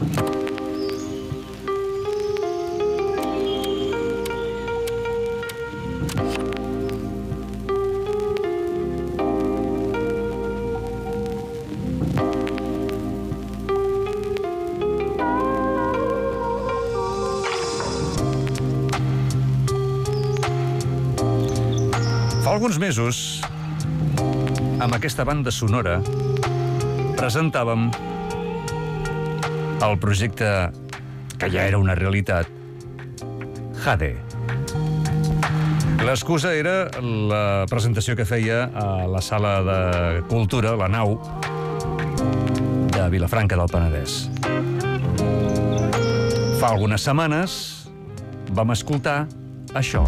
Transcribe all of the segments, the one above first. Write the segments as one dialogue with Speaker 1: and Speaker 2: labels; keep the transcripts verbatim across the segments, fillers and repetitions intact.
Speaker 1: Fa alguns mesos, amb aquesta banda sonora, presentàvem el projecte que ja era una realitat, Jade. L'excusa era la presentació que feia a la sala de cultura, la Nau, de Vilafranca del Penedès. Fa algunes setmanes vam escoltar això.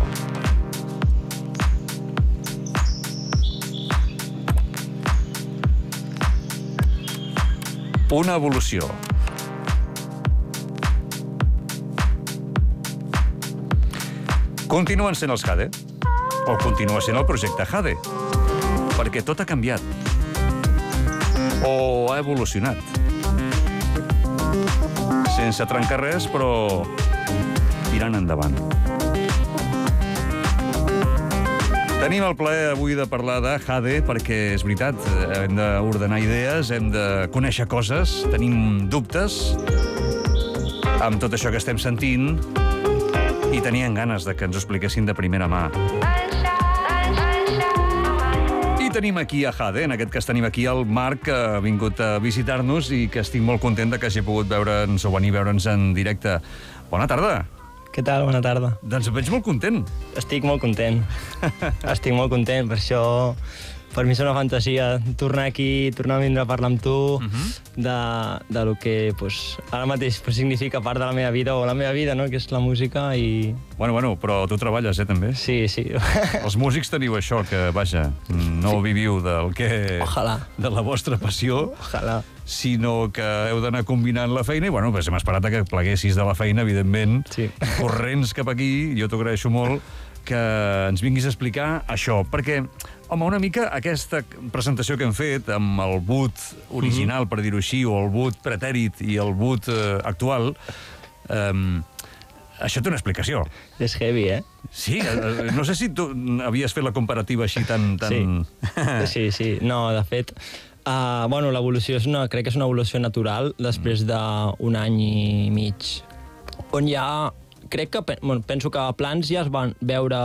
Speaker 1: Una evolució. Continuen sent els Jade? O continua sent el projecte Jade? Perquè tot ha canviat. O ha evolucionat. Sense trencar res, però tirant endavant. Tenim el plaer avui de parlar de Jade perquè, és veritat, hem d'ordenar idees, hem de conèixer coses, tenim dubtes amb tot això que estem sentint i tenien ganes de que ens ho expliquessin de primera mà. I tenim aquí a Jade, en aquest cas tenim aquí el Marc, que ha vingut a visitar-nos i que estic molt content de que hagi pogut veure'ns o venir a veure'ns en directe. Bona tarda.
Speaker 2: Què tal? Bona tarda.
Speaker 1: Doncs et veig molt content.
Speaker 2: Estic molt content. Estic molt content, per això per mi és una fantasia tornar aquí, tornar a vindre a parlar amb tu uh-huh. de, de lo que pues, ara mateix pues, significa part de la meva vida, o la meva vida, no? Que és la música i...
Speaker 1: Bueno, bueno, però tu treballes, eh, també?
Speaker 2: Sí, sí.
Speaker 1: Els músics teniu això, que, vaja, no sí. viviu del que...
Speaker 2: Ojalà.
Speaker 1: De la vostra passió.
Speaker 2: Ojalà.
Speaker 1: Sinó que heu d'anar combinant la feina i, bueno, pues hem esperat que pleguessis de la feina, evidentment,
Speaker 2: sí.
Speaker 1: corrents cap aquí, jo t'ho agraeixo molt, que ens vinguis a explicar això, perquè, home, una mica aquesta presentació que hem fet amb el boot original, mm-hmm. per dir-ho així, o el boot pretèrit i el boot eh, actual, eh, això té una explicació.
Speaker 2: És heavy, eh?
Speaker 1: Sí, eh, no sé si tu havies fet la comparativa així tan... tan...
Speaker 2: Sí, sí, sí. No, de fet... Uh, bueno, l'evolució és una, crec que és una evolució natural després d'un any i mig, on ja crec que bueno, penso que a plans ja es van veure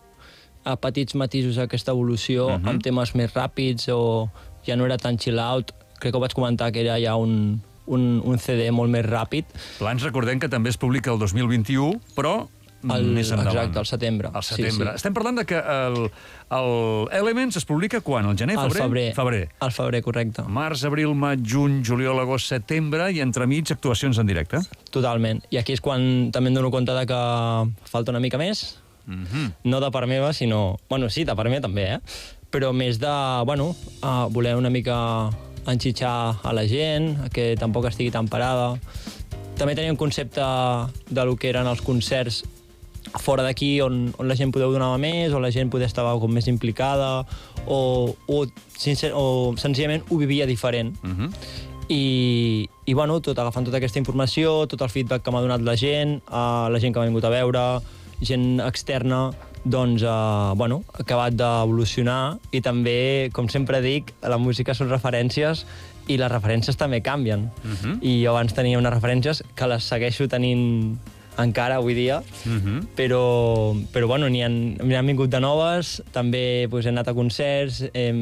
Speaker 2: a petits matisos aquesta evolució uh-huh. amb temes més ràpids o ja no era tan chill out. Crec que ho vaig comentar que era ja un, un, un C D molt més ràpid.
Speaker 1: Plans, recordem que també es publica el dos mil vint-i-u, però
Speaker 2: el,
Speaker 1: més endavant.
Speaker 2: Exacte, al setembre.
Speaker 1: Al setembre. Sí, sí. Estem parlant de que el, el Elements es publica quan? Al gener, febrer?
Speaker 2: Al febrer.
Speaker 1: Febrer.
Speaker 2: Al febrer, correcte.
Speaker 1: Març, abril, maig, juny, juliol, agost, setembre i entremig actuacions en directe.
Speaker 2: Totalment. I aquí és quan també em dono compte de que falta una mica més. Mm-hmm. No de part meva, sinó... Bueno, sí, de part meva també, eh? Però més de, bueno, uh, voler una mica enxitxar a la gent, que tampoc estigui tan parada. També tenia un concepte de lo que eren els concerts fora d'aquí, on, on la gent podeu donar més, o la gent poder estar com més implicada, o, o, sincer, o senzillament ho vivia diferent. Uh-huh. I, i bueno, tot, agafant tota aquesta informació, tot el feedback que m'ha donat la gent, uh, la gent que m'ha vingut a veure, gent externa, doncs, uh, bueno, ha acabat d'evolucionar i també, com sempre dic, la música són referències i les referències també canvien. Uh-huh. I jo abans tenia unes referències que les segueixo tenint encara avui dia, uh-huh. però, però bueno, n'hi han, n'hi han vingut de noves, també pues, he anat a concerts,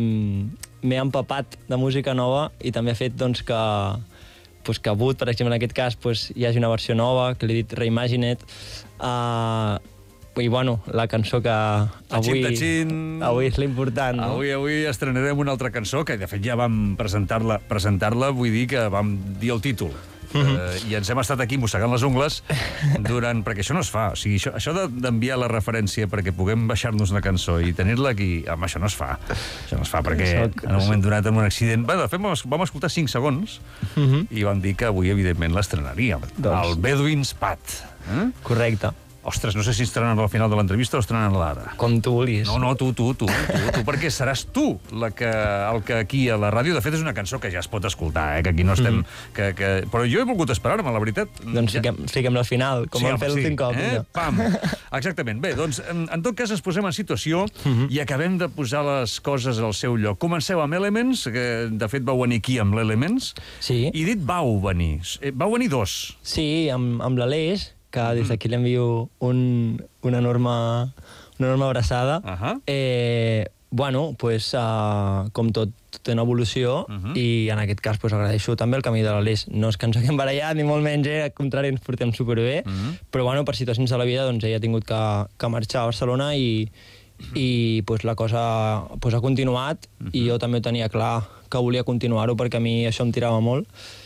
Speaker 2: m'he empapat de música nova i també ha fet doncs, que, pues, que Boot, per exemple, en aquest cas, pues, hi hagi una versió nova, que l'he dit Reimagine It, uh, i bueno, la cançó que avui,
Speaker 1: tachin,
Speaker 2: avui és l'important. No?
Speaker 1: Avui, avui estrenarem una altra cançó, que de fet ja vam presentar-la, presentar-la vull dir que vam dir el títol. Mm-hmm. uh, I ens hem estat aquí mossegant les ungles durant... perquè això no es fa. O sigui, això, això d'enviar la referència perquè puguem baixar-nos una cançó i tenir-la aquí... Home, això no es fa. Això no es fa perquè soc, en un moment donat, en un accident... Bé, de fet, vam, vam escoltar cinc segons mm-hmm. i vam dir que avui, evidentment, l'estrenaríem. Doncs... El Bedouin's Path. Eh?
Speaker 2: Correcte.
Speaker 1: Ostres, no sé si estaran al final de l'entrevista o estaran ara.
Speaker 2: Com tu vulguis.
Speaker 1: No, no, tu, tu, tu, tu, tu, perquè seràs tu la que, el que aquí a la ràdio... De fet, és una cançó que ja es pot escoltar, eh? Que aquí no estem... Mm. Que, que... Però jo he volgut esperar-me, la veritat.
Speaker 2: Doncs ja... fiquem, fiquem-la al final, com sí, vam fer l'últim cop.
Speaker 1: Eh? Pam! Exactament. Bé, doncs, en, en tot cas, ens posem en situació mm-hmm. i acabem de posar les coses al seu lloc. Comenceu amb Elements, que de fet vau venir aquí amb l'Elements,
Speaker 2: sí.
Speaker 1: I dit vau venir. Vau venir dos.
Speaker 2: Sí, amb, amb l'Aleix, que des d'aquí l'envio un, una, enorme, una enorme abraçada. Uh -huh. eh, bueno, pues, uh, com tot, té una evolució, uh -huh. i en aquest cas pues, agraeixo també el camí de l'Aleix. No és que ens haguem barallat, ni molt menys, eh? Al contrari, ens portem superbé, uh -huh. però bueno, per situacions de la vida doncs, ella ha tingut que, que marxar a Barcelona i, uh -huh. i pues, la cosa pues, ha continuat, uh -huh. i jo també tenia clar que volia continuar-ho perquè a mi això em tirava molt,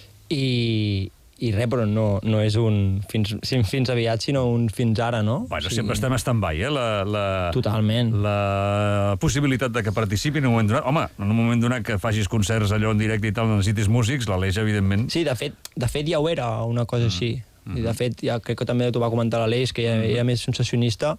Speaker 2: i... I res, però no, no és un fins, fins aviat, sinó un fins ara, no?
Speaker 1: Bueno, o sigui, sempre estem a stand-by, eh? La, la,
Speaker 2: Totalment.
Speaker 1: La possibilitat de que participi en un moment donat... Home, en un moment donat que facis concerts allò en directe i tal, necessitis músics, l'Aleix, evidentment...
Speaker 2: Sí, de fet, de fet ja ho era, una cosa mm. així. Mm-hmm. I de fet, ja crec que també t'ho va comentar l'Aleix, que ja era més sensacionista,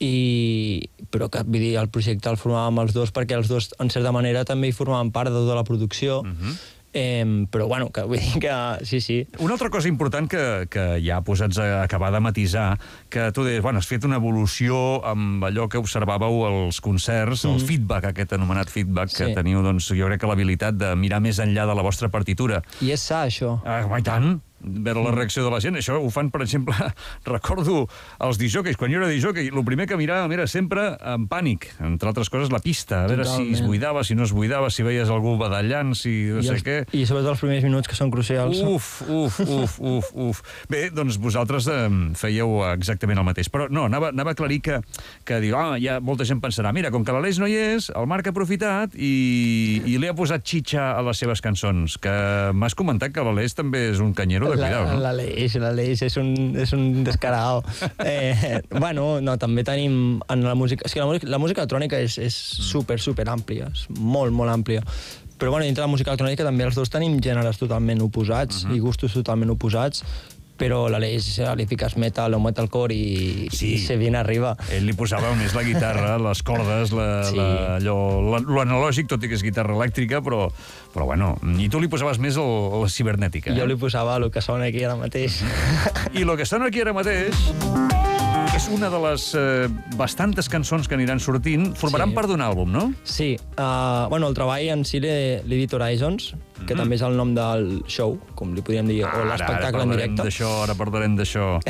Speaker 2: i... però que, vull dir, el projecte el formàvem els dos perquè els dos, en certa manera, també hi formaven part de tota la producció. Mm-hmm. Eh, però bueno, que vull dir que sí, sí.
Speaker 1: Una altra cosa important que, que ja posats a acabar de matisar, que tu deies, bueno, has fet una evolució amb allò que observàveu als concerts, mm. el feedback, aquest anomenat feedback, sí. Que teniu, doncs, jo crec que l'habilitat de mirar més enllà de la vostra partitura.
Speaker 2: I és sa, això.
Speaker 1: Ah, i tant! Veure la reacció de la gent. Això ho fan, per exemple, recordo els disjòqueis. Quan jo era disjòquei, el primer que miràvem era sempre en pànic, entre altres coses, la pista, a veure Totalment. Si es buidava, si no es buidava, si veies algú badallant, si no I sé els, què...
Speaker 2: I sobretot els primers minuts, que són crucials.
Speaker 1: Uf, uf, uf, uf, uf. Bé, doncs vosaltres eh, fèieu exactament el mateix. Però no, anava, anava a aclarir que, que diu, ah, ja molta gent pensarà, mira, com que l'Aleix no hi és, el Marc ha aprofitat i, i li ha posat xitxa a les seves cançons, que m'has comentat que l'Aleix també és un canyero de cuidado, no?
Speaker 2: L'Aleix, l'Aleix és un, és un descarao. Eh, bueno, no, també tenim en la música... És que la música, la música electrònica és, és super, super àmplia, és molt, molt àmplia. Però bueno, dintre de la música electrònica també els dos tenim gèneres totalment oposats uh-huh. i gustos totalment oposats, però l'Aleix li fiques metal o metalcore i, sí. i se viene arriba.
Speaker 1: Ell li posava més la guitarra, les cordes, la, sí. la, allò, la, lo analògic, tot i que és guitarra elèctrica, però, però bueno, i tu li posaves més el, la cibernètica.
Speaker 2: Jo
Speaker 1: eh?
Speaker 2: li posava el que sona aquí ara mateix.
Speaker 1: I el que sona aquí ara mateix és una de les eh, bastantes cançons que aniran sortint. Formaran sí. part d'un àlbum, no?
Speaker 2: Sí. Uh, bueno, el treball en si l'he dit Horizons, que mm-hmm. també és el nom del show, com li podríem dir, o l'espectacle en directe.
Speaker 1: D'això, ara parlarem d'això.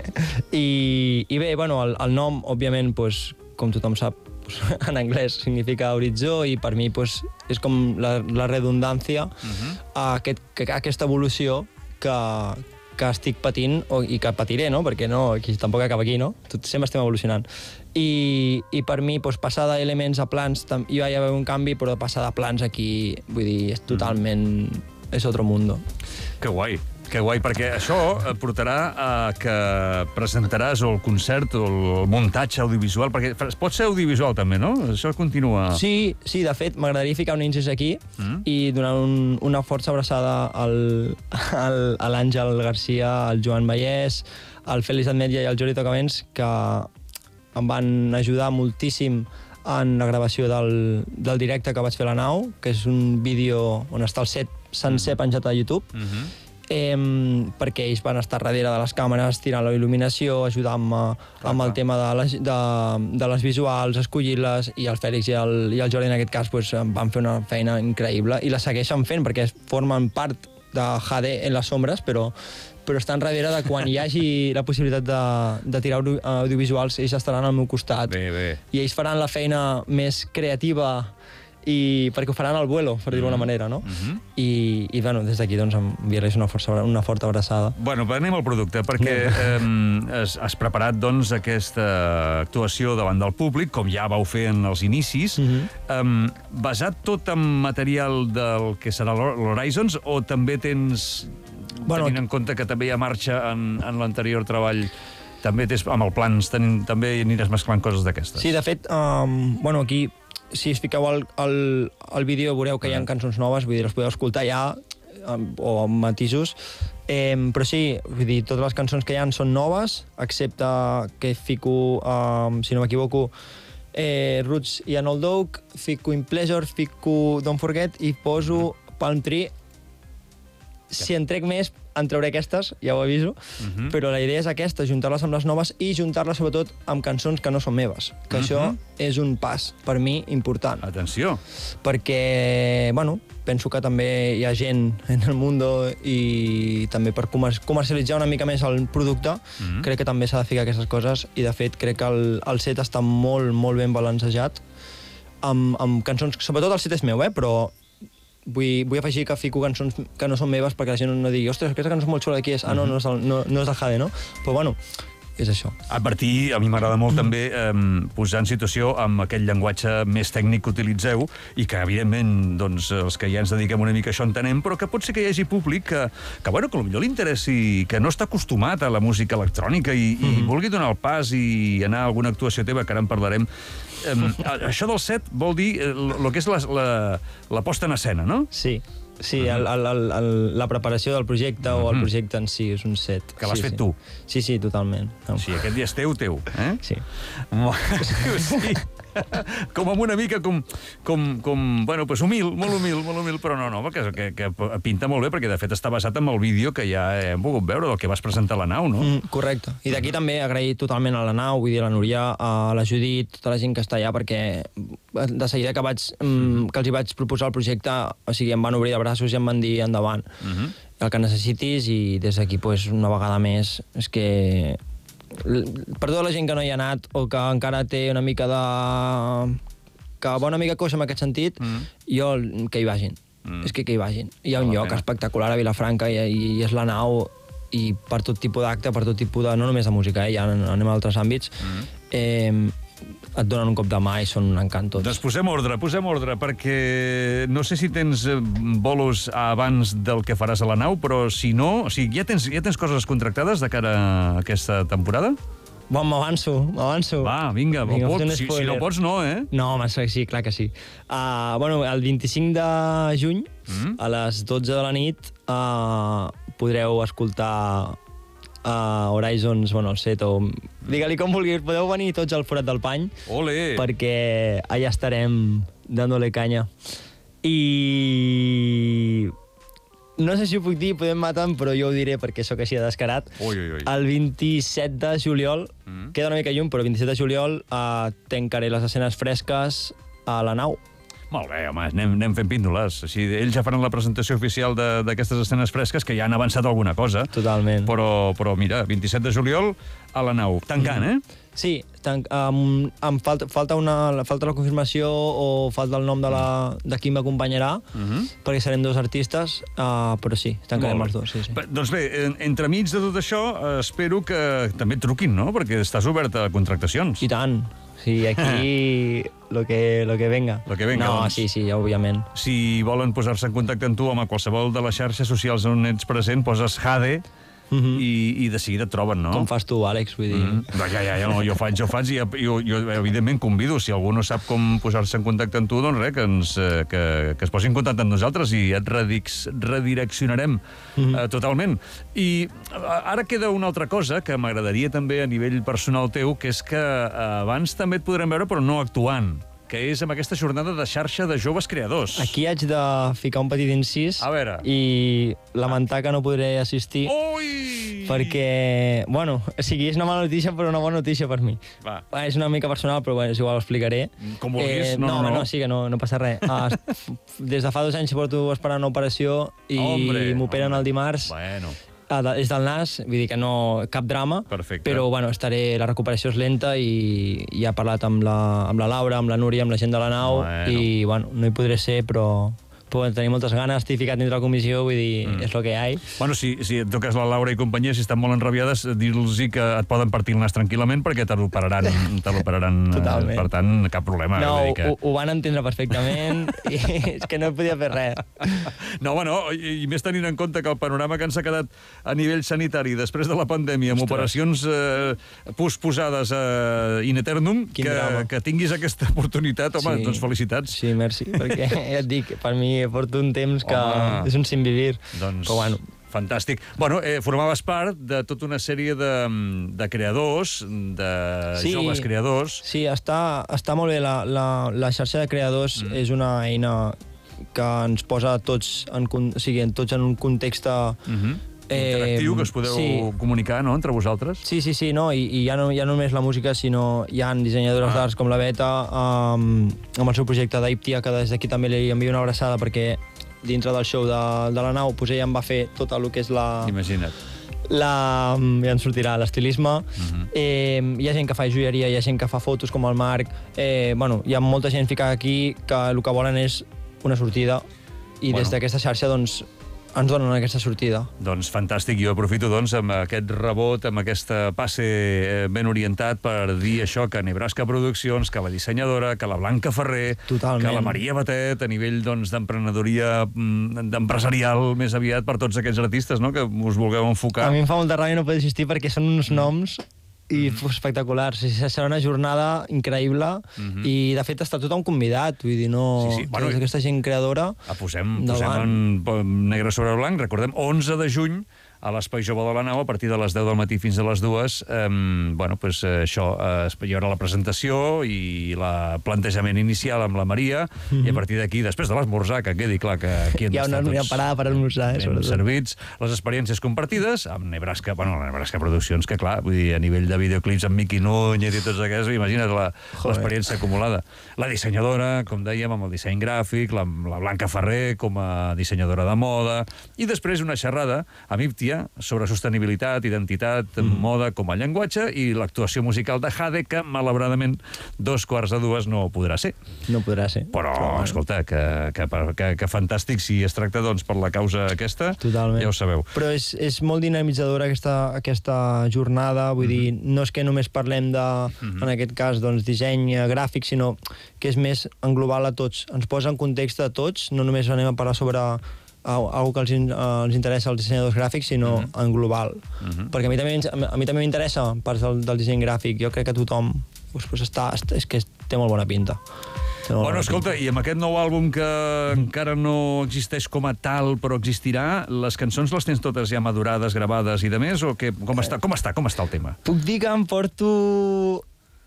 Speaker 2: I, I bé, bueno, el, el nom, òbviament, pues, com tothom sap, pues, en anglès significa horitzó, i per mi pues, és com la, la redundància, mm-hmm. a aquest, que, aquesta evolució que, que estic patint o, i que patiré, no? Perquè no, aquí, tampoc acaba aquí, no? Tot, sempre estem evolucionant. I, i per mi, doncs, passar d'elements a plans, tam, hi va haver un canvi, però passar de plans aquí, vull dir, és totalment... Mm. És otro mundo.
Speaker 1: Que guai, que guai, perquè això et portarà a que presentaràs o el concert o el muntatge audiovisual, perquè pot ser audiovisual també, no? Això continua...
Speaker 2: Sí, sí, de fet, m'agradaria ficar un incís aquí mm. i donar un, una força abraçada al, al, a l'Àngel Garcia, al Joan Vallès, al Fèlix Admetlla i al Jordi Tocaments, que em van ajudar moltíssim en la gravació del, del directe que vaig fer a la nau, que és un vídeo on està el set sencer penjat a YouTube, mm-hmm. eh, perquè ells van estar darrere de les càmeres, tirant la il·luminació, ajudant-me amb el tema de les, de, de les visuals, escollir-les, i el Fèlix i el, i el Jordi, en aquest cas, pues, van fer una feina increïble, i la segueixen fent, perquè formen part de H D en les ombres, però però estan darrere de quan hi hagi la possibilitat de, de tirar audiovisuals, ells estaran al meu costat.
Speaker 1: Bé, bé.
Speaker 2: I ells faran la feina més creativa, i perquè ho faran al vuelo, per dir-ho d'una manera, no? Mm-hmm. I, i bueno, des d'aquí doncs, enviar-los una, força, una forta abraçada.
Speaker 1: Bueno, anem al producte, perquè eh, has, has preparat doncs, aquesta actuació davant del públic, com ja vau fer en els inicis, mm-hmm. eh, basat tot en material del que serà l'Horizons, o també tens... Bueno, tenint en compte que també hi ha marxa en, en l'anterior treball, també tens, amb el plans ten, també aniràs mesclant coses d'aquestes.
Speaker 2: Sí, de fet, um, bueno, aquí, si us fiqueu al, al, al vídeo, veureu que hi ha cançons noves, vull dir, les podeu escoltar ja, um, o amb matisos, Eh, però sí, vull dir, totes les cançons que hi ha són noves, excepte que fico, um, si no m'equivoco, eh, Roots i An Old Oak, fico In Pleasure, fico Don't Forget i poso Palm Tree. Si en trec més, en trauré aquestes, ja ho aviso, uh-huh. però la idea és aquesta, juntar-les amb les noves i juntar-les sobretot amb cançons que no són meves, que uh-huh. això és un pas, per mi, important.
Speaker 1: Atenció!
Speaker 2: Perquè, bueno, penso que també hi ha gent en el món i també per comer comercialitzar una mica més el producte, uh-huh. crec que també s'ha de ficar aquestes coses i, de fet, crec que el, el set està molt, molt ben balancejat amb, amb cançons, sobretot el set és meu, eh, però Vull, vull afegir que fico cançons que no són meves perquè la gent no digui ostres, aquesta cançó és molt xula, de qui és? Ah, no, no és, el, no, no és del Jade, no? Però bueno, és això.
Speaker 1: Advertir, a mi m'agrada molt també eh, posar en situació amb aquell llenguatge més tècnic que utilitzeu i que, evidentment, doncs, els que ja ens dediquem una mica a això entenem, però que pot ser que hi hagi públic que, que bueno, que potser li interessi, que no està acostumat a la música electrònica i, mm-hmm. i vulgui donar el pas i anar a alguna actuació teva, que ara en parlarem. Um, això del set vol dir el que és la, la, la posta en escena, no?
Speaker 2: Sí, sí, el, el, el, el, la preparació del projecte uh-huh. o el projecte en si és un set.
Speaker 1: Que l'has
Speaker 2: sí,
Speaker 1: fet
Speaker 2: sí.
Speaker 1: tu?
Speaker 2: Sí, sí, totalment.
Speaker 1: No. Sí, aquest dia és teu, teu, eh?
Speaker 2: Sí.
Speaker 1: Sí. Com amb una mica com, com, com bueno, pues humil, molt humil, molt humil, però no, no, que, que, que pinta molt bé, perquè de fet està basat en el vídeo que ja hem pogut veure del que vas presentar a la nau, no?
Speaker 2: Mm, correcte. I d'aquí també agrair totalment a la nau, vull dir, a la Núria, a la Judit, tota la gent que està allà, perquè de seguida que, vaig, mm, que els hi vaig proposar el projecte, o sigui, em van obrir de braços i em van dir endavant. Uh-huh. El que necessitis, i des d'aquí, pues, una vegada més, és que per tota la gent que no hi ha anat o que encara té una mica de... que va una mica coixa en aquest sentit, mm. jo que hi vagin. Mm. És que que hi vagin. Hi ha un lloc espectacular a Vilafranca i, i és la nau i per tot tipus d'acte, per tot tipus de... no només de música, eh, ja anem a altres àmbits. Mm. Eh, et donen un cop de mà i són un encant tots.
Speaker 1: Doncs posem ordre, posem ordre, perquè no sé si tens bolos abans del que faràs a la nau, però si no... O sigui, ja tens, ja tens coses contractades de cara a aquesta temporada?
Speaker 2: Bon, m'avanço, m'avanço.
Speaker 1: Va, vinga, vinga pot, si, si no pots no, eh?
Speaker 2: No, home, sí, clar que sí. Uh, bueno, el vint-i-cinc de juny, mm? a les dotze de la nit, uh, podreu escoltar a Horizons, bueno, el set, o digue-li com vulguis, podeu venir tots al Forat del Pany.
Speaker 1: Ole!
Speaker 2: Perquè allà estarem dándole canya. I... no sé si ho puc dir, podem matar, però jo ho diré perquè sóc així de descarat.
Speaker 1: Ui, ui, ui.
Speaker 2: El vint-i-set de juliol, mm. queda una mica lluny, però el vint-i-set de juliol eh, tancaré les escenes fresques a la nau.
Speaker 1: Molt bé, home, anem, anem fent píndoles. Així, ells ja faran la presentació oficial d'aquestes escenes fresques, que ja han avançat alguna cosa.
Speaker 2: Totalment.
Speaker 1: Però, però mira, vint-i-set de juliol a la nau. Tancant, mm. eh?
Speaker 2: Sí, tan, um, em falta, falta, una, falta la confirmació o falta el nom de, la, de qui m'acompanyarà, mm-hmm. perquè serem dos artistes, uh, però sí, tancarem els dos. Sí, sí.
Speaker 1: Doncs bé, entremig de tot això, espero que també et truquin, no? Perquè estàs obert a contractacions.
Speaker 2: I tant. Sí, aquí lo que, lo que venga.
Speaker 1: Lo que venga,
Speaker 2: no,
Speaker 1: doncs.
Speaker 2: sí, sí, òbviament.
Speaker 1: Si volen posar-se en contacte amb tu amb qualsevol de les xarxes socials on ets present, poses Jade mm-hmm. i, i de seguida et troben, no?
Speaker 2: Com fas tu, Àlex, vull dir... Mm-hmm.
Speaker 1: No, ja, ja, ja, no, jo faig, jo faig i jo, jo, evidentment convido. Si algú no sap com posar-se en contacte amb tu, doncs res, que, ens, que, que es posi en contacte amb nosaltres i et redix, redireccionarem mm-hmm. uh, totalment. I ara queda una altra cosa que m'agradaria també a nivell personal teu, que és que uh, abans també et podrem veure, però no actuant, que és amb aquesta jornada de xarxa de joves creadors.
Speaker 2: Aquí haig de ficar un petit incís
Speaker 1: a veure.
Speaker 2: I lamentar que no podré assistir.
Speaker 1: Ui!
Speaker 2: Perquè, bueno, o sigui, és una mala notícia, però una bona notícia per mi.
Speaker 1: Va.
Speaker 2: És una mica personal, però bueno, és igual, ho explicaré.
Speaker 1: Com vulguis,
Speaker 2: eh,
Speaker 1: no, no,
Speaker 2: no.
Speaker 1: no.
Speaker 2: No, sí que no, no passa res. Uh, des de fa dos anys porto esperant una operació i m'operen el dimarts.
Speaker 1: Bueno.
Speaker 2: És del nas, vull dir que no... cap drama.
Speaker 1: Perfecte.
Speaker 2: Però, bueno, estaré... la recuperació és lenta i ja he parlat amb la, amb la Laura, amb la Núria, amb la gent de la nau, bueno. I, bueno, no hi podré ser, però... però tenir moltes ganes, estic ficat dintre la comissió, vull dir, mm. és el que hi ha.
Speaker 1: Bueno, si, si et toques la Laura i companyia, si estan molt enrabiades, dir-los que et poden partir el nas tranquil·lament perquè te l'operaran, te l'operaran,
Speaker 2: totalment.
Speaker 1: Per tant, cap problema.
Speaker 2: No,
Speaker 1: dir que...
Speaker 2: ho, ho van entendre perfectament i és que no podia fer res.
Speaker 1: No, bueno, i, i més tenint en compte que el panorama que ens ha quedat a nivell sanitari després de la pandèmia, amb Ostres. operacions eh, posposades eh, in eternum, que, que tinguis aquesta oportunitat, home, sí. doncs felicitats.
Speaker 2: Sí, merci, perquè ja et dic, per mi porto un temps que
Speaker 1: Home.
Speaker 2: és un sin vivir.
Speaker 1: Doncs...
Speaker 2: Però bueno,
Speaker 1: Fantàstic. Bueno, eh, formaves part de tota una sèrie de, de creadors, de sí, joves creadors.
Speaker 2: Sí, està, està molt bé. La, la, la xarxa de creadors mm. és una eina que ens posa tots en, o sigui, tots en un context... Mm-hmm.
Speaker 1: Interactiu, que us podeu sí. comunicar, no?, entre vosaltres.
Speaker 2: Sí, sí, sí, no, i, i ja no, ja no només la música, sinó hi ha dissenyadores ah. d'arts com la Beta, um, amb el seu projecte d'Aiptia, que des d'aquí també li envio una abraçada, perquè dintre del show de, de la nau, pues ella em va fer tot el que és la...
Speaker 1: Imagina't.
Speaker 2: La, ja ens sortirà l'estilisme. Uh-huh. eh, hi ha gent que fa joieria, hi ha gent que fa fotos com el Marc. Eh, bueno, hi ha molta gent ficada aquí que el que volen és una sortida i bueno. Des d'aquesta xarxa doncs, ens donen aquesta sortida.
Speaker 1: Doncs fantàstic. Jo aprofito doncs, amb aquest rebot, amb aquesta passe ben orientat per dir això, que Nebraska Produccions, que la dissenyadora, que la Blanca Ferrer,
Speaker 2: Totalment.
Speaker 1: Que la Maria Batet, a nivell doncs, d'emprenedoria, d'empresarial més aviat per tots aquests artistes, no?, que us vulgueu enfocar.
Speaker 2: A mi em fa molta ràbia no poder assistir perquè són uns noms i mm-hmm. espectaculars. Serà una jornada increïble mm-hmm. i, de fet, està tothom convidat. Vull dir, no... Sí, sí. Bueno, tota aquesta gent creadora...
Speaker 1: Ah, posem, posem en negre sobre blanc. Recordem, onze de juny, a l'Espai Jove de la Nau, a partir de les deu del matí fins a les dues. Eh, bueno, pues, eh, això, eh, hi haurà la presentació i el plantejament inicial amb la Maria, mm-hmm. i a partir d'aquí, després de l'esmorzar, que quedi clar que aquí hem d'estar tots...
Speaker 2: Hi ha una parada per esmorzar, eh, sobretot.
Speaker 1: Servits, les experiències compartides amb Nebraska, bueno, la Nebraska Produccions, que clar, vull dir, a nivell de videoclips amb Miqui Núñez i tots aquests, imagina't l'experiència acumulada. La dissenyadora, com dèiem, amb el disseny gràfic, la, la Blanca Ferrer com a dissenyadora de moda, i després una xerrada amb Iptia sobre sostenibilitat, identitat, mm. moda com a llenguatge, i l'actuació musical de Jade, que malauradament dos quarts de dues no podrà ser.
Speaker 2: No podrà ser.
Speaker 1: Però, Però escolta, que, que, que, que fantàstic, si es tracta doncs, per la causa aquesta,
Speaker 2: Totalment.
Speaker 1: Ja ho sabeu.
Speaker 2: Però és, és molt dinamitzadora aquesta, aquesta jornada, vull mm-hmm. dir, no és que només parlem de, mm-hmm. en aquest cas, doncs, disseny gràfic, sinó que és més en global a tots. Ens posa en context a tots, no només anem a parlar sobre algo que els, uh, els interessa als dissenyadors gràfics, sinó uh -huh. en global. Uh -huh. Perquè a mi també, a mi també m'interessa parts del, del disseny gràfic. Jo crec que tothom pues, pues està, és que té molt bona pinta.
Speaker 1: Molt bueno, escolta, pinta. I amb aquest nou àlbum que mm. encara no existeix com a tal, però existirà, les cançons les tens totes ja madurades, gravades i de més, o que, com, eh. està, com està? Com està el tema?
Speaker 2: Puc dir que em porto...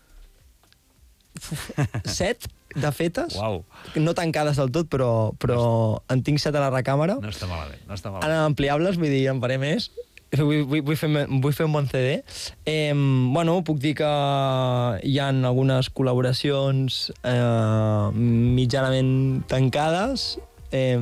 Speaker 2: set de fetes,
Speaker 1: Uau.
Speaker 2: No tancades del tot, però, però en tinc set a la recàmera.
Speaker 1: No està malament, no està malament.
Speaker 2: Ara ampliables, vull dir, en faré més. Vull, vull, vull, fer, vull fer un bon C D. Eh, bueno, puc dir que hi ha algunes col·laboracions eh, mitjanament tancades. Eh,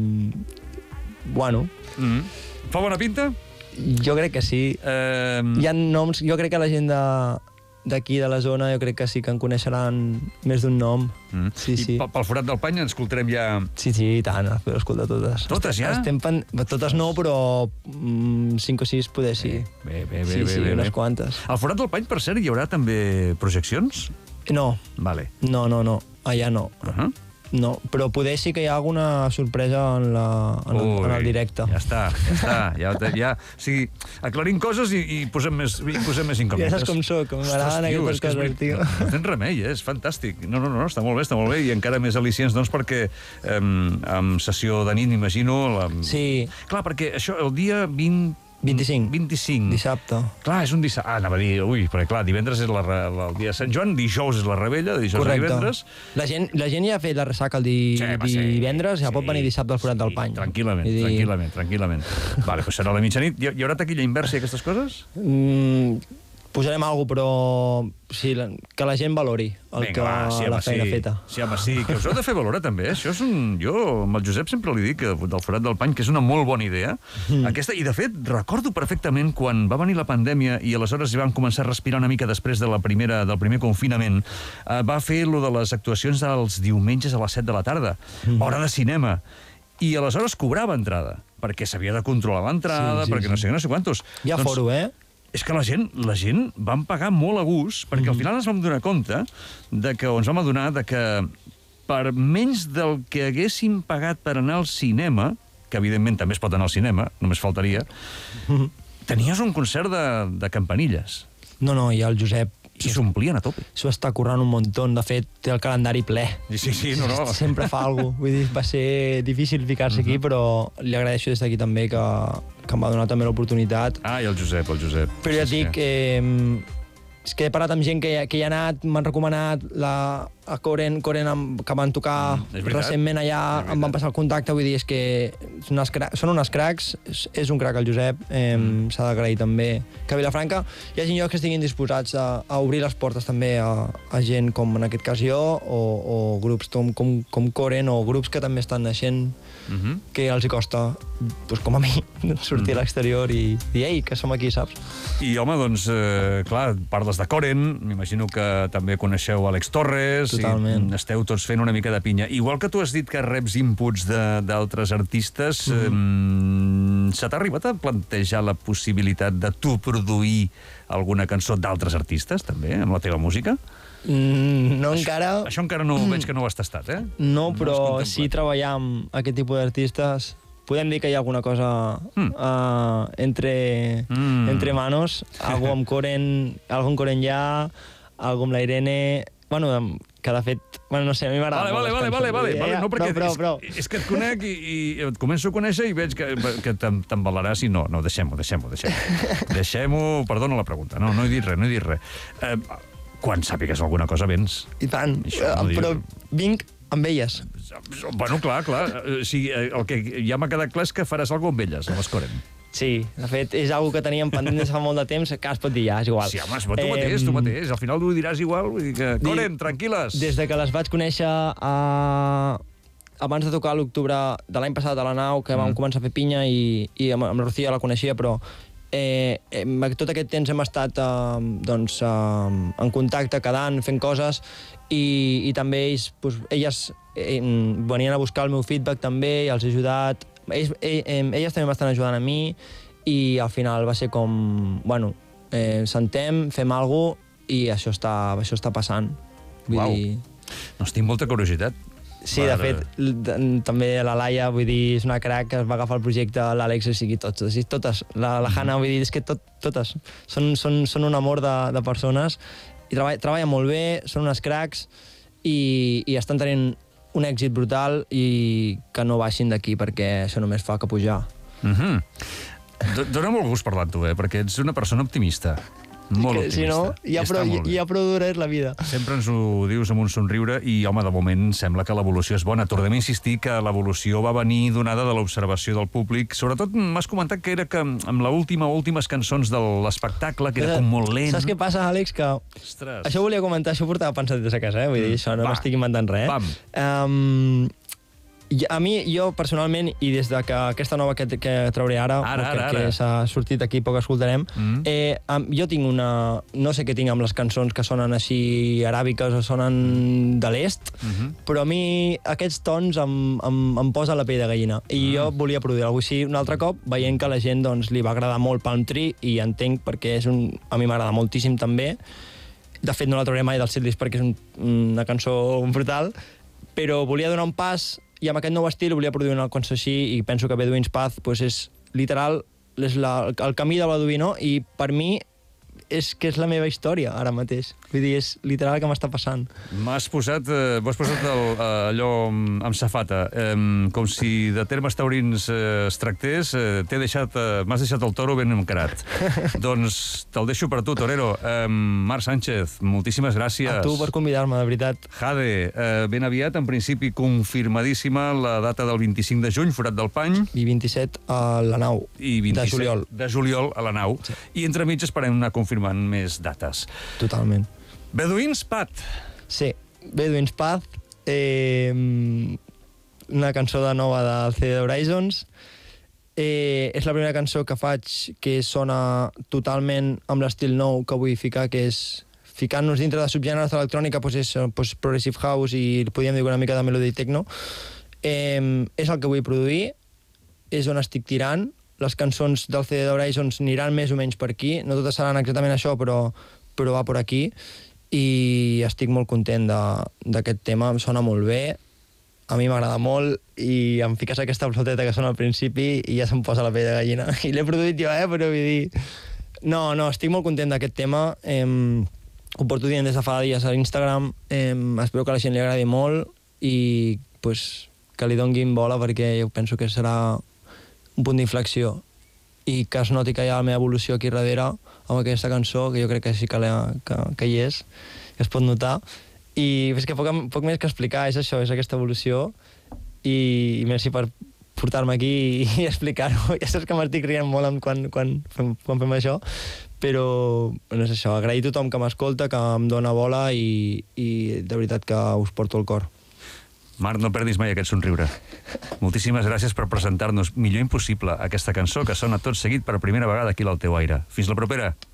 Speaker 2: bueno.
Speaker 1: Mm. Fa bona pinta?
Speaker 2: Jo crec que sí. Eh... Hi ha noms, jo crec que la gent de... d'aquí, de la zona, jo crec que sí que en coneixeran més d'un nom. Mm. Sí,
Speaker 1: I
Speaker 2: sí.
Speaker 1: pel Forat del Pany ens escoltarem ja...
Speaker 2: Sí, sí, i tant, les podeu escoltar totes.
Speaker 1: Totes ja?
Speaker 2: Estem pen... Totes no, però mm, cinc o sis poder sí.
Speaker 1: Bé, bé, bé.
Speaker 2: Sí,
Speaker 1: bé,
Speaker 2: sí,
Speaker 1: bé,
Speaker 2: unes
Speaker 1: bé.
Speaker 2: quantes.
Speaker 1: Al Forat del Pany, per cert, hi haurà també projeccions?
Speaker 2: No.
Speaker 1: Vale.
Speaker 2: No, no, no. Allà no.
Speaker 1: Uh -huh.
Speaker 2: No, però poder sí que hi ha alguna sorpresa en, la, en, Ui, el, en el directe.
Speaker 1: Ja està, ja està. Ja, ja, o sigui, aclarim coses i, i posem més, i posem més incògnites.
Speaker 2: Ja saps com soc, que m'agraden aquestes coses, tio.
Speaker 1: No, no tens remei, eh? És fantàstic. No, no, no, està molt bé, està molt bé, i encara més al·licients, doncs, perquè eh, amb sessió de nit, m'imagino... La...
Speaker 2: Sí.
Speaker 1: Clar, perquè això, el dia vint...
Speaker 2: vint-i-cinc.
Speaker 1: vint-i-cinc.
Speaker 2: Dissabte.
Speaker 1: Clar, és un dissabte. Ah, anava a dir, ui, perquè clar, divendres és la, la, el dia de Sant Joan, dijous és la rebella, dijous
Speaker 2: Correcte.
Speaker 1: i divendres.
Speaker 2: La gent, la gent ja ha fet la ressaca el di, sí, divendres, sí, ja pot venir dissabte al Forat sí, del Pany.
Speaker 1: Tranquil·lament, dir... tranquil·lament, tranquil·lament. Vale, doncs serà a la mitjanit. Hi, hi haurà taquilla inversa i aquestes coses?
Speaker 2: Mm, posarem alguna cosa, però sí, que la gent valori el Vinga, que va, sí, la feina
Speaker 1: sí.
Speaker 2: feta.
Speaker 1: Sí, home, sí, que us heu de fer valorar també. Això és un... Jo, amb el Josep, sempre li dic que del Forat del Pany, que és una molt bona idea. Mm. Aquesta, i de fet, recordo perfectament quan va venir la pandèmia i aleshores hi vam començar a respirar una mica després de la primera, del primer confinament, eh, va fer lo de les actuacions dels diumenges a les set de la tarda, mm. hora de cinema. I aleshores cobrava entrada, perquè s'havia de controlar l'entrada, sí, sí, perquè no sé què, no sé quantos.
Speaker 2: Hi ha doncs, foro, eh?
Speaker 1: És que la gent, la gent van pagar molt a gust, perquè mm-hmm. al final ens vam donar compte de que, o ens vam adonar de que per menys del que haguéssim pagat per anar al cinema, que evidentment també es pot anar al cinema, només faltaria, mm-hmm. tenies un concert de, de campanilles.
Speaker 2: No, no, i el Josep
Speaker 1: I s'omplien a tope.
Speaker 2: S'ho està currant un muntó, de fet, té el calendari ple.
Speaker 1: Sí, sí, no, no.
Speaker 2: Sempre fa alguna cosa. Vull dir, va ser difícil ficar-se uh -huh. aquí, però li agraeixo des d'aquí també que, que em va donar també l'oportunitat.
Speaker 1: Ah, i el Josep, el Josep.
Speaker 2: Però ja et dic, eh, és que he parlat amb gent que, que hi ha anat, m'han recomanat la, a Coren, Coren amb, que van tocar
Speaker 1: mm,
Speaker 2: recentment allà, em van passar el contacte, vull dir, és que són unes, cra són unes cracs, és, és un crac el Josep, eh, mm. s'ha d'agrair també que a Vilafranca hi hagi llocs que estiguin disposats a, a obrir les portes també a, a gent com en aquest cas jo, o, o grups com, com, com Coren, o grups que també estan naixent, mm -hmm. que els hi costa, doncs, com a mi, sortir mm. a l'exterior i dir, ei, que som aquí, saps?
Speaker 1: I, home, doncs, eh, clar, parles de Coren, m'imagino que també coneixeu Àlex Torres.
Speaker 2: Totalment.
Speaker 1: I esteu tots fent una mica de pinya. Igual que tu has dit que reps inputs d'altres artistes, mm. eh, se t'ha arribat a plantejar la possibilitat de tu produir alguna cançó d'altres artistes, també, amb la teva música?
Speaker 2: Mm, no
Speaker 1: això,
Speaker 2: encara...
Speaker 1: Això encara no veig que no ho has tastat, eh?
Speaker 2: No, però no sí treballar amb aquest tipus d'artistes... Podem dir que hi ha alguna cosa mm. uh, entre, mm. entre manos, algú amb Coren, algú amb Coren ja, algú amb la Irene... Bueno, que de fet... Bueno, no sé, a mi m'agrada
Speaker 1: vale,
Speaker 2: molt
Speaker 1: vale, vale, vale, vale, no, perquè
Speaker 2: prou, prou,
Speaker 1: és, és que et conec i, i et començo a conèixer i veig que, que t'embalaràs i no, no, deixem-ho, deixem-ho, deixem-ho. Deixem-ho, perdona la pregunta, no, no he dit res, no he dit res. Eh, quan sàpigues alguna cosa vens.
Speaker 2: I tant,
Speaker 1: Això, no
Speaker 2: però
Speaker 1: dir...
Speaker 2: vinc amb elles.
Speaker 1: Bueno, clar, clar. O sigui, el que ja m'ha quedat clar és que faràs alguna cosa amb elles, amb les Coren.
Speaker 2: Sí, de fet, és una que teníem pendent des fa molt de temps, que es pot dir ja, és igual.
Speaker 1: Sí, home, tu mateix, eh, tu mateix. Al final ho diràs igual, vull dir que... Coren, tranquil·les!
Speaker 2: Des de que les vaig conèixer a... abans de tocar l'octubre de l'any passat a la nau, que vam mm. començar a fer pinya, i, i amb, amb la Rocío la coneixia, però eh, eh, tot aquest temps hem estat eh, doncs, eh, en contacte, quedant, fent coses, i, i també ells, doncs, elles eh, venien a buscar el meu feedback també, i els he ajudat. Ells, eh, eh, elles també m'estan ajudant a mi, i al final va ser com, bueno, eh, sentem, fem alguna cosa, i això està, això està passant. Vull
Speaker 1: Uau.
Speaker 2: dir...
Speaker 1: No, tinc molta curiositat.
Speaker 2: Sí, de fet, també la Laia, vull dir, és una crac que es va agafar el projecte, l'Àlex, o sigui, tots, o sigui, totes. La, la Hanna, vull dir, és que tot, totes. Són, són, són un amor de, de persones, i treball, treballen molt bé, són unes cracs, i, i estan tenint un èxit brutal, i que no baixin d'aquí, perquè això només fa que pujar.
Speaker 1: Mm-hmm. Dóna molt gust parlar amb tu, eh? Perquè ets una persona optimista. Molt optimista.
Speaker 2: Si no, ja prou, ja prou dura és la vida.
Speaker 1: Sempre ens ho dius amb un somriure i, home, de moment sembla que l'evolució és bona. Tornem a insistir que l'evolució va venir donada de l'observació del públic. Sobretot m'has comentat que era que amb l'última últimes cançons de l'espectacle, que era com molt lent.
Speaker 2: Saps què passa, Àlex? Que
Speaker 1: Ostres.
Speaker 2: això volia comentar, això ho portava pensat des de casa, eh? Vull dir, això no m'estic inventant res.
Speaker 1: Pam.
Speaker 2: Um, a mi, jo personalment, i des de que aquesta nova que, que trauré ara,
Speaker 1: ara,
Speaker 2: que,
Speaker 1: ara,
Speaker 2: que
Speaker 1: ara.
Speaker 2: s'ha sortit aquí, poc escoltarem, mm. eh, um, jo tinc una... No sé què tinc amb les cançons que sonen així aràbiques o sonen de l'est, mm -hmm. però a mi aquests tons em, em, em posa la pell de gallina. I mm. jo volia produir alguna cosa així un altre cop, veient que a la gent doncs, li va agradar molt Palm Tree, i entenc perquè és un, a mi m'agrada moltíssim també. De fet, no la trauré mai del setlist perquè és un, una cançó brutal, però volia donar un pas, i amb aquest nou estil volia produir una cançó així, i penso que Bedouin's Path pues, és literal és la, el camí de Beduïno, i per mi és que és la meva història ara mateix. Vull dir, és literal el que m'està passant.
Speaker 1: M'has posat, eh, m'has posat el, allò amb safata, eh, com si de termes taurins eh, es tractés, eh, t'he deixat, eh, m'has deixat el toro ben encarat. Doncs te'l deixo per tu, torero. Eh, Marc Sánchez, moltíssimes gràcies.
Speaker 2: A tu per convidar-me, de veritat.
Speaker 1: Jade, eh, ben aviat, en principi confirmadíssima la data del vint-i-cinc de juny, Forat del Pany.
Speaker 2: I vint-i-set a la nau,
Speaker 1: I vint-i-set
Speaker 2: de juliol.
Speaker 1: De juliol a la nau. Sí. I entremig esperem anar confirmant més dates.
Speaker 2: Totalment.
Speaker 1: Bedouin's Path.
Speaker 2: Sí, Bedouin's Path, eh, una cançó de nova del C D Horizons. Eh, és la primera cançó que faig que sona totalment amb l'estil nou que vull ficar, que és ficant-nos dintre de subgèneres d'electrònica, doncs és doncs Progressive House i podríem dir una mica de Melody Techno. Eh, és el que vull produir, és on estic tirant. Les cançons del C D Horizons aniran més o menys per aquí, no totes seran exactament això, però, però va per aquí, i estic molt content d'aquest tema, em sona molt bé, a mi m'agrada molt, i em fiques aquesta floteta que sona al principi i ja se'm posa la pell de gallina. I l'he produït jo, eh, però vull dir... No, no, estic molt content d'aquest tema. Eh, ho porto dient des de fa dies a l'Instagram, eh, espero que a la gent li agradi molt i pues, que li donguin bola perquè jo penso que serà un punt d'inflexió i que es noti que hi ha la meva evolució aquí darrere amb aquesta cançó, que jo crec que sí que, la, que, que hi és, que es pot notar. I és que poc, poc més que explicar, és això, és aquesta evolució i, i merci per portar-me aquí i, i explicar-ho. Ja saps que m'estic rient molt quan, quan, fem, quan fem això, però bueno, és això, agrair a tothom que m'escolta, que em dona bola i, i de veritat que us porto al cor.
Speaker 1: Marc, no perdis mai aquest somriure. Moltíssimes gràcies per presentar-nos Millor Impossible, aquesta cançó que sona tot seguit per primera vegada aquí a l'Alteu Aire. Fins la propera!